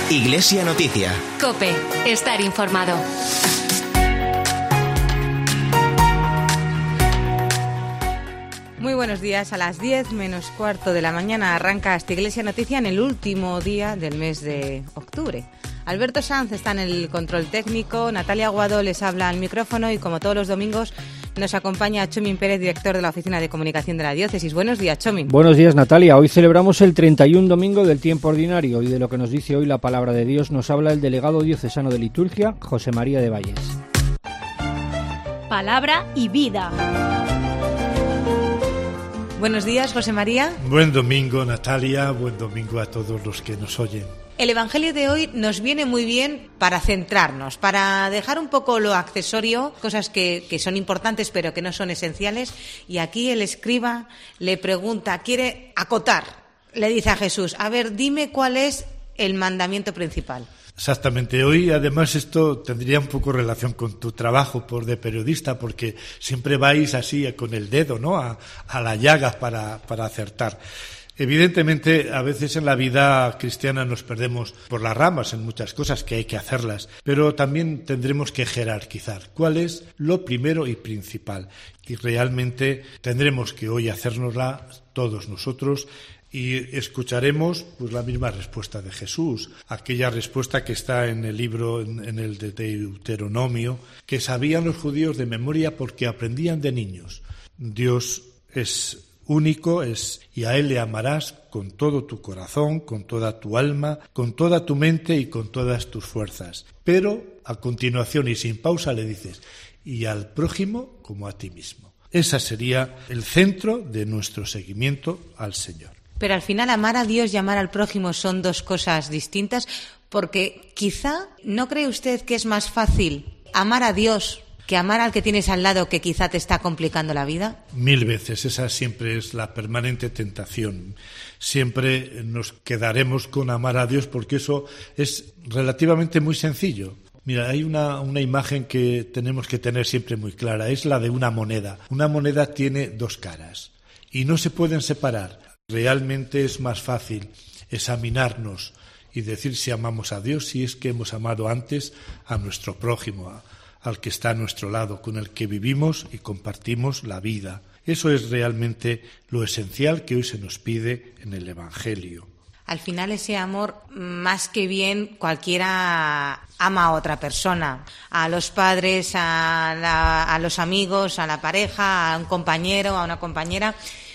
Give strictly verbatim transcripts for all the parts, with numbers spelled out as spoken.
Iglesia Noticia. COPE. Estar informado. Muy buenos días. A las diez menos cuarto de la mañana arranca esta Iglesia Noticia en el último día del mes de octubre. Alberto Sanz está en el control técnico, Natalia Aguado les habla al micrófono y como todos los domingos nos acompaña Chomin Pérez, director de la Oficina de Comunicación de la Diócesis. Buenos días, Chomin. Buenos días, Natalia. Hoy celebramos el treinta y uno domingo del tiempo ordinario y de lo que nos dice hoy la palabra de Dios nos habla el delegado diocesano de liturgia, José María de Valles. Palabra y vida. Buenos días, José María. Buen domingo, Natalia. Buen domingo a todos los que nos oyen. El Evangelio de hoy nos viene muy bien para centrarnos, para dejar un poco lo accesorio, cosas que, que son importantes pero que no son esenciales. Y aquí el escriba le pregunta, quiere acotar, le dice a Jesús, a ver, dime cuál es el mandamiento principal. Exactamente. Hoy, además, esto tendría un poco relación con tu trabajo por de periodista, porque siempre vais así con el dedo, ¿no? A, a la llaga para, para acertar. Evidentemente, a veces en la vida cristiana nos perdemos por las ramas en muchas cosas que hay que hacerlas, pero también tendremos que jerarquizar cuál es lo primero y principal. Y realmente tendremos que hoy hacérnosla todos nosotros y escucharemos pues la misma respuesta de Jesús, aquella respuesta que está en el libro, en, en el de Deuteronomio, que sabían los judíos de memoria porque aprendían de niños. Dios es único es y a Él le amarás con todo tu corazón, con toda tu alma, con toda tu mente y con todas tus fuerzas. Pero a continuación y sin pausa le dices, y al prójimo como a ti mismo. Ese sería el centro de nuestro seguimiento al Señor. Pero al final amar a Dios y amar al prójimo son dos cosas distintas, porque quizá, ¿no cree usted que es más fácil amar a Dios que amar al que tienes al lado que quizá te está complicando la vida? Mil veces, esa siempre es la permanente tentación. Siempre nos quedaremos con amar a Dios porque eso es relativamente muy sencillo. Mira, hay una, una imagen que tenemos que tener siempre muy clara, es la de una moneda. Una moneda tiene dos caras y no se pueden separar. Realmente es más fácil examinarnos y decir si amamos a Dios, si es que hemos amado antes a nuestro prójimo, a al que está a nuestro lado, con el que vivimos y compartimos la vida. Eso es realmente lo esencial que hoy se nos pide en el Evangelio. Al final ese amor, más que bien, cualquiera ama a otra persona, a los padres, a, la, a los amigos, a la pareja, a un compañero, a una compañera.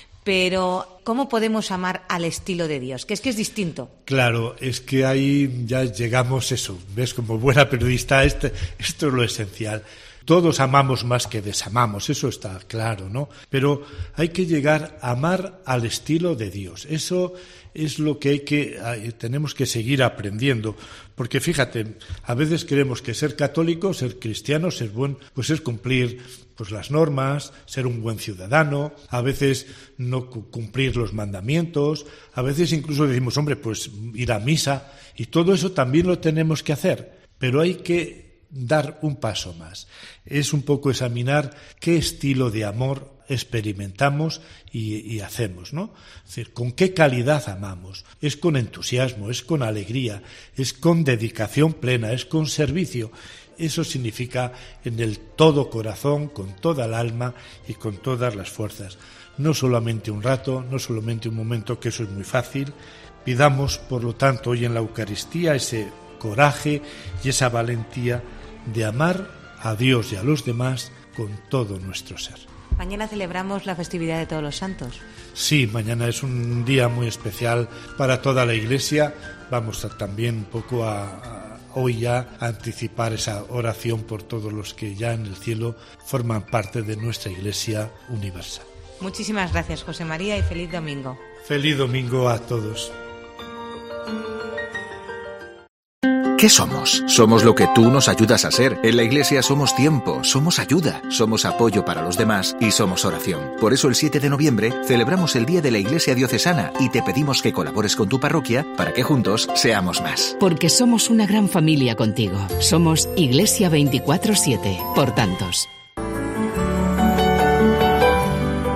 Pero, ¿cómo podemos amar al estilo de Dios? Que es que es distinto. Claro, es que ahí ya llegamos eso. ¿Ves? Como buena periodista, este, esto es lo esencial. Todos amamos más que desamamos, eso está claro, ¿no? Pero hay que llegar a amar al estilo de Dios. Eso es lo que hay que tenemos que seguir aprendiendo, porque fíjate, a veces creemos que ser católico, ser cristiano, ser buen, pues es cumplir pues las normas, ser un buen ciudadano, a veces no cumplir los mandamientos, a veces incluso decimos, hombre, pues ir a misa, y todo eso también lo tenemos que hacer, pero hay que dar un paso más. Es un poco examinar qué estilo de amor experimentamos y, y hacemos, ¿no? Es decir, con qué calidad amamos. Es con entusiasmo, es con alegría, es con dedicación plena, es con servicio. Eso significa en el todo corazón, con toda el alma y con todas las fuerzas. No solamente un rato, no solamente un momento, que eso es muy fácil. Pidamos, por lo tanto, hoy en la Eucaristía ese coraje y esa valentía de amar a Dios y a los demás con todo nuestro ser. Mañana celebramos la festividad de Todos los Santos. Sí, mañana es un día muy especial para toda la Iglesia. Vamos a también un poco a, a hoy ya a anticipar esa oración por todos los que ya en el cielo forman parte de nuestra Iglesia universal. Muchísimas gracias, José María, y feliz domingo. Feliz domingo a todos. ¿Qué somos? Somos lo que tú nos ayudas a ser. En la Iglesia somos tiempo, somos ayuda, somos apoyo para los demás y somos oración. Por eso el siete de noviembre celebramos el Día de la Iglesia Diocesana y te pedimos que colabores con tu parroquia para que juntos seamos más. Porque somos una gran familia contigo. Somos Iglesia veinticuatro siete, por tantos.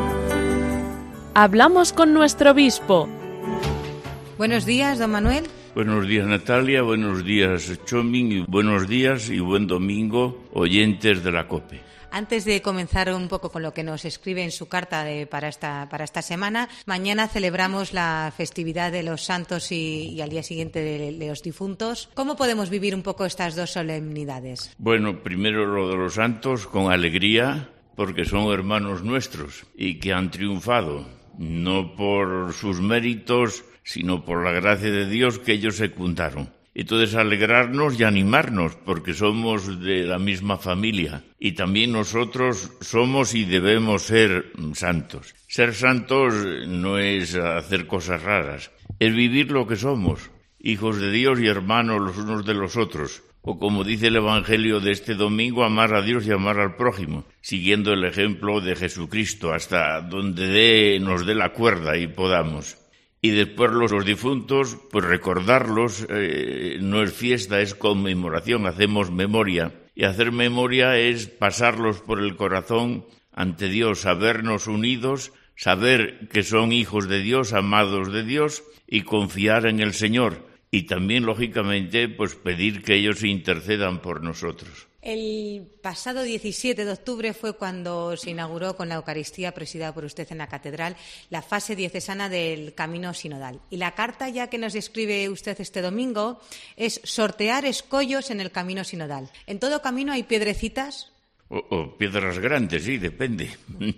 Hablamos con nuestro obispo. Buenos días, don Manuel. Buenos días, Natalia, buenos días, Chomin, y buenos días y buen domingo, oyentes de la COPE. Antes de comenzar un poco con lo que nos escribe en su carta de, para, esta, para esta semana, mañana celebramos la festividad de los santos y, y al día siguiente de, de los difuntos. ¿Cómo podemos vivir un poco estas dos solemnidades? Bueno, primero lo de los santos con alegría, porque son hermanos nuestros y que han triunfado, no por sus méritos, sino por la gracia de Dios que ellos secundaron. Entonces alegrarnos y animarnos, porque somos de la misma familia y también nosotros somos y debemos ser santos. Ser santos no es hacer cosas raras, es vivir lo que somos, hijos de Dios y hermanos los unos de los otros. O como dice el Evangelio de este domingo, amar a Dios y amar al prójimo, siguiendo el ejemplo de Jesucristo hasta donde dé, nos dé la cuerda y podamos. Y después los, los difuntos, pues recordarlos, eh, no es fiesta, es conmemoración, hacemos memoria. Y hacer memoria es pasarlos por el corazón ante Dios, sabernos unidos, saber que son hijos de Dios, amados de Dios, y confiar en el Señor. Y también, lógicamente, pues pedir que ellos intercedan por nosotros. El pasado diecisiete de octubre fue cuando se inauguró con la Eucaristía presidida por usted en la Catedral la fase diocesana del Camino Sinodal. Y la carta ya que nos escribe usted este domingo es sortear escollos en el Camino Sinodal. ¿En todo camino hay piedrecitas? O, o piedras grandes, sí, depende.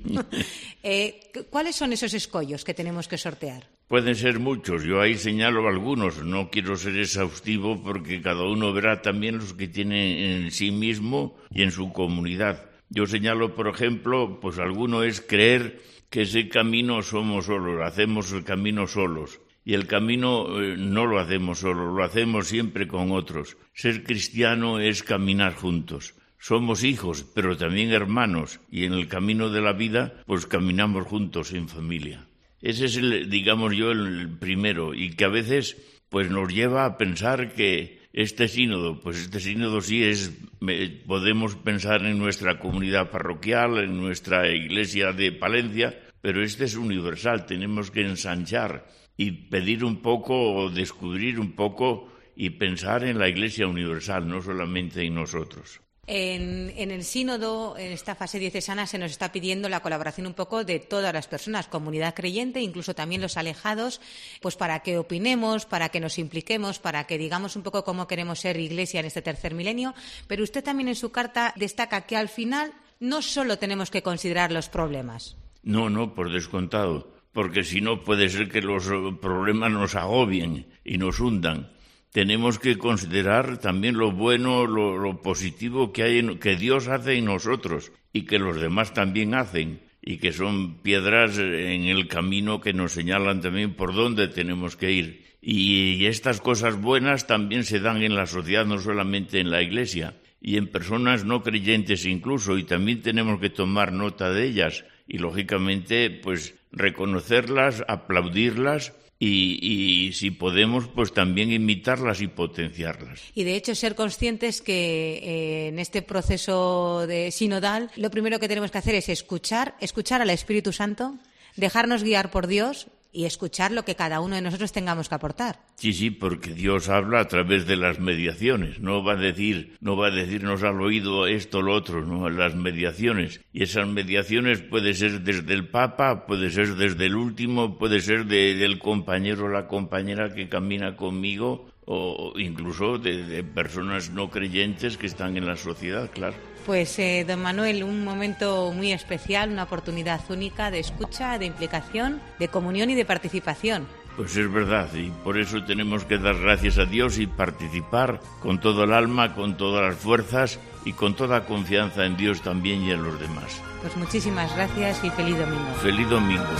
eh, ¿Cuáles son esos escollos que tenemos que sortear? Pueden ser muchos, yo ahí señalo algunos, no quiero ser exhaustivo porque cada uno verá también los que tiene en sí mismo y en su comunidad. Yo señalo, por ejemplo, pues alguno es creer que ese camino somos solos, hacemos el camino solos. Y el camino eh, no lo hacemos solos, lo hacemos siempre con otros. Ser cristiano es caminar juntos. Somos hijos, pero también hermanos, y en el camino de la vida, pues caminamos juntos en familia. Ese es, el, digamos yo, el primero, y que a veces pues nos lleva a pensar que este sínodo, pues este sínodo sí es, podemos pensar en nuestra comunidad parroquial, en nuestra iglesia de Palencia, pero este es universal, tenemos que ensanchar y pedir un poco, o descubrir un poco, y pensar en la iglesia universal, no solamente en nosotros. En, en el sínodo, en esta fase diocesana, se nos está pidiendo la colaboración un poco de todas las personas, comunidad creyente, incluso también los alejados, pues para que opinemos, para que nos impliquemos, para que digamos un poco cómo queremos ser iglesia en este tercer milenio. Pero usted también en su carta destaca que al final no solo tenemos que considerar los problemas. No, no, por descontado, porque si no puede ser que los problemas nos agobien y nos hundan. Tenemos que considerar también lo bueno, lo, lo positivo que hay, en, que Dios hace en nosotros y que los demás también hacen, y que son piedras en el camino que nos señalan también por dónde tenemos que ir. Y estas cosas buenas también se dan en la sociedad, no solamente en la Iglesia, y en personas no creyentes incluso, y también tenemos que tomar nota de ellas y, lógicamente, pues reconocerlas, aplaudirlas, Y, y si podemos, pues también imitarlas y potenciarlas. Y de hecho ser conscientes que eh, en este proceso de sinodal lo primero que tenemos que hacer es escuchar, escuchar al Espíritu Santo, dejarnos guiar por Dios y escuchar lo que cada uno de nosotros tengamos que aportar. Sí, sí, porque Dios habla a través de las mediaciones, no va a decir, no va a decirnos al oído esto o lo otro, no, las mediaciones. Y esas mediaciones puede ser desde el Papa, puede ser desde el último, puede ser de, del compañero o la compañera que camina conmigo, o incluso de, de personas no creyentes que están en la sociedad, claro. Pues, eh, don Manuel, un momento muy especial, una oportunidad única de escucha, de implicación, de comunión y de participación. Pues es verdad, y por eso tenemos que dar gracias a Dios y participar con todo el alma, con todas las fuerzas y con toda confianza en Dios también y en los demás. Pues muchísimas gracias y feliz domingo. Feliz domingo.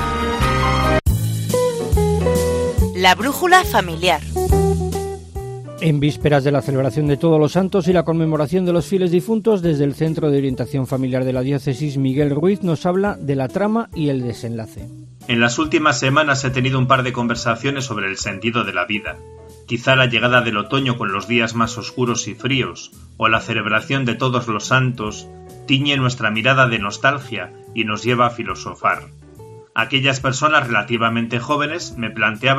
La brújula familiar. En vísperas de la celebración de Todos los Santos y la conmemoración de los fieles difuntos, desde el Centro de Orientación Familiar de la Diócesis, Miguel Ruiz nos habla de la trama y el desenlace. En las últimas semanas he tenido un par de conversaciones sobre el sentido de la vida. Quizá la llegada del otoño con los días más oscuros y fríos, o la celebración de Todos los Santos, tiñe nuestra mirada de nostalgia y nos lleva a filosofar. Aquellas personas relativamente jóvenes me planteaban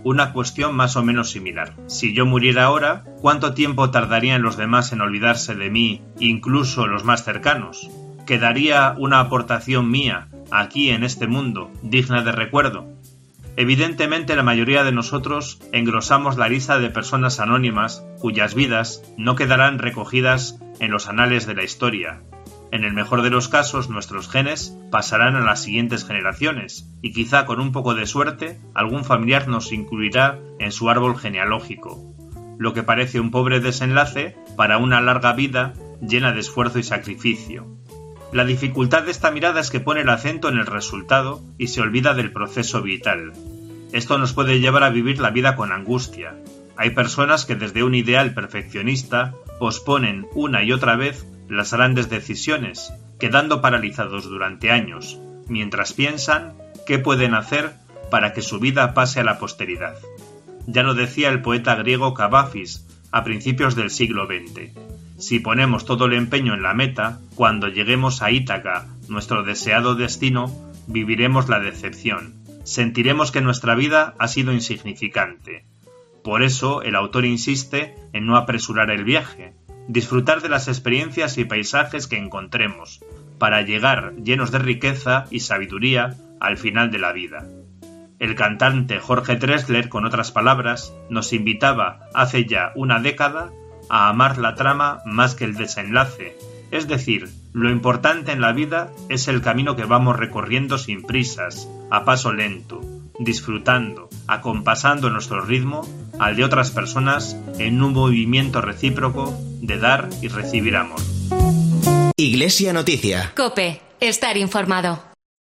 una cuestión más o menos similar. Si yo muriera ahora, ¿cuánto tiempo tardarían los demás en olvidarse de mí, incluso los más cercanos? ¿Quedaría una aportación mía, aquí en este mundo, digna de recuerdo? Evidentemente la mayoría de nosotros engrosamos la lista de personas anónimas cuyas vidas no quedarán recogidas en los anales de la historia. En el mejor de los casos, nuestros genes pasarán a las siguientes generaciones y quizá con un poco de suerte algún familiar nos incluirá en su árbol genealógico, lo que parece un pobre desenlace para una larga vida llena de esfuerzo y sacrificio. La dificultad de esta mirada es que pone el acento en el resultado y se olvida del proceso vital. Esto nos puede llevar a vivir la vida con angustia. Hay personas que desde un ideal perfeccionista posponen una y otra vez las grandes decisiones, quedando paralizados durante años, mientras piensan qué pueden hacer para que su vida pase a la posteridad. Ya lo decía el poeta griego Cavafis a principios del siglo veinte. Si ponemos todo el empeño en la meta, cuando lleguemos a Ítaca, nuestro deseado destino, viviremos la decepción. Sentiremos que nuestra vida ha sido insignificante. Por eso el autor insiste en no apresurar el viaje, disfrutar de las experiencias y paisajes que encontremos, para llegar llenos de riqueza y sabiduría al final de la vida. El cantante Jorge Drexler, con otras palabras, nos invitaba hace ya una década a amar la trama más que el desenlace, es decir, lo importante en la vida es el camino que vamos recorriendo sin prisas, a paso lento, disfrutando, acompasando nuestro ritmo al de otras personas en un movimiento recíproco de dar y recibir amor. Iglesia Noticia. COPE. Estar informado.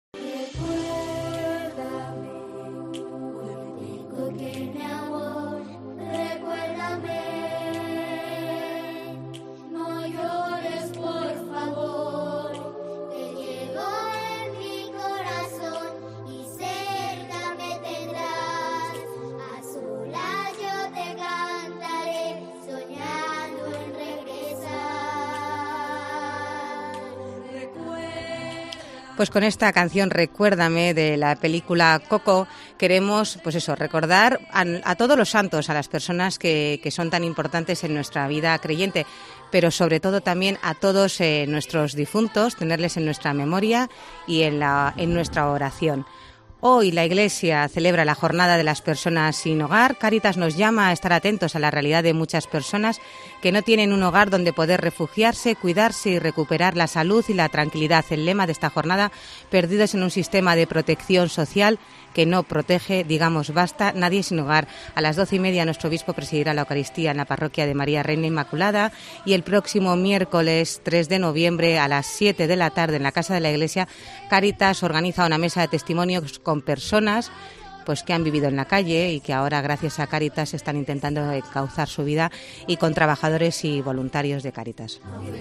Pues con esta canción Recuérdame de la película Coco queremos, pues eso, recordar a, a todos los santos, a las personas que, que son tan importantes en nuestra vida creyente, pero sobre todo también a todos eh, nuestros difuntos, tenerles en nuestra memoria y en, la, en nuestra oración. Hoy la Iglesia celebra la Jornada de las Personas sin Hogar. Cáritas nos llama a estar atentos a la realidad de muchas personas que no tienen un hogar donde poder refugiarse, cuidarse y recuperar la salud y la tranquilidad. El lema de esta jornada, perdidos en un sistema de protección social que no protege, digamos basta, nadie sin hogar. A las doce y media nuestro obispo presidirá la Eucaristía en la parroquia de María Reina Inmaculada y el próximo miércoles tres de noviembre a las siete de la tarde en la Casa de la Iglesia, Cáritas organiza una mesa de testimonios con personas pues que han vivido en la calle y que ahora gracias a Cáritas están intentando encauzar su vida, y con trabajadores y voluntarios de Cáritas.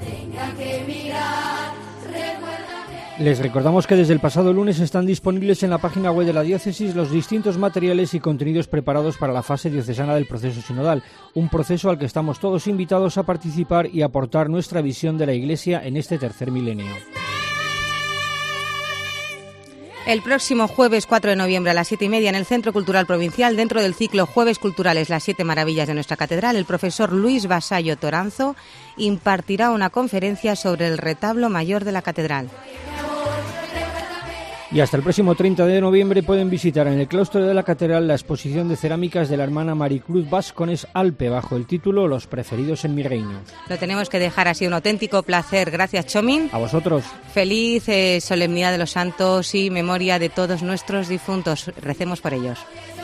Les recordamos que desde el pasado lunes están disponibles en la página web de la diócesis los distintos materiales y contenidos preparados para la fase diocesana del proceso sinodal, un proceso al que estamos todos invitados a participar y aportar nuestra visión de la Iglesia en este tercer milenio. El próximo jueves cuatro de noviembre a las siete y media en el Centro Cultural Provincial, dentro del ciclo Jueves Culturales, las siete maravillas de nuestra catedral, el profesor Luis Vasallo Toranzo impartirá una conferencia sobre el retablo mayor de la catedral. Y hasta el próximo treinta de noviembre pueden visitar en el claustro de la catedral la exposición de cerámicas de la hermana Maricruz Vascones Alpe bajo el título Los preferidos en mi reino. Lo tenemos que dejar así, un auténtico placer. Gracias, Chomín. A vosotros. Feliz eh, solemnidad de los santos y memoria de todos nuestros difuntos. Recemos por ellos.